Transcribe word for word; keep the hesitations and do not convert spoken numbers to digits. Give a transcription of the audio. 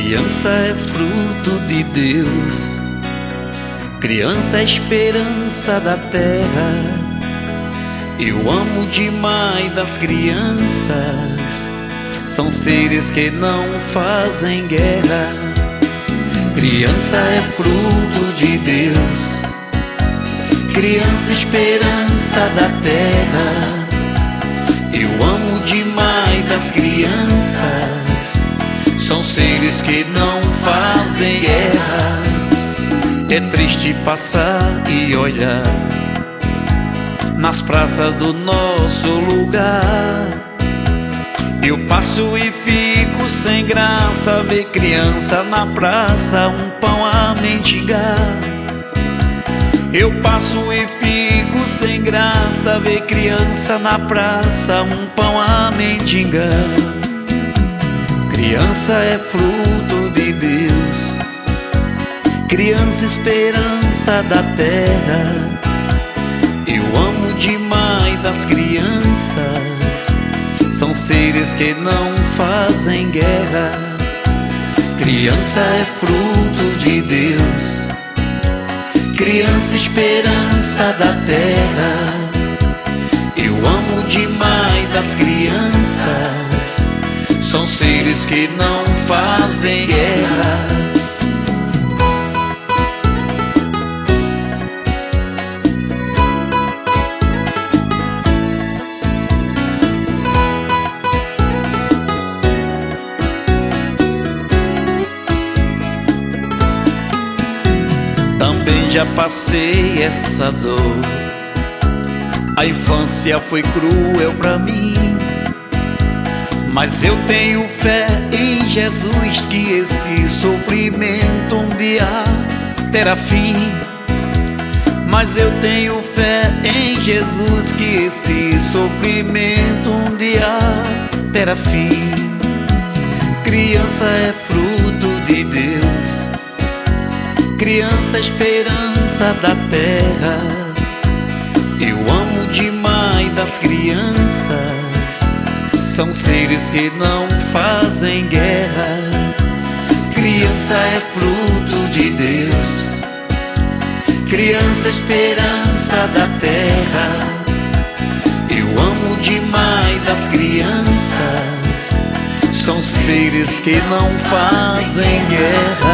Criança é fruto de Deus, criança é esperança da terra. Eu amo demais das crianças, são seres que não fazem guerra. Criança é fruto de Deus, criança esperança da terra. Eu amo demais das crianças, são seres que não fazem guerra. É triste passar e olhar nas praças do nosso lugar. Eu passo e fico sem graça, ver criança na praça, um pão a mendigar. Eu passo e fico sem graça, ver criança na praça, um pão a mendigar. Criança é fruto de Deus, criança esperança da terra. Eu amo demais das crianças, são seres que não fazem guerra. Criança é fruto de Deus, criança esperança da terra. Eu amo demais das crianças, são seres que não fazem guerra. Também já passei essa dor, a infância foi cruel pra mim, mas eu tenho fé em Jesus que esse sofrimento um dia terá fim. Mas eu tenho fé em Jesus que esse sofrimento um dia terá fim. Criança é fruto de Deus, criança esperança da terra. Eu amo demais das crianças, são seres que não fazem guerra. Criança é fruto de Deus, criança esperança da terra. Eu amo demais das crianças, são seres que não fazem guerra.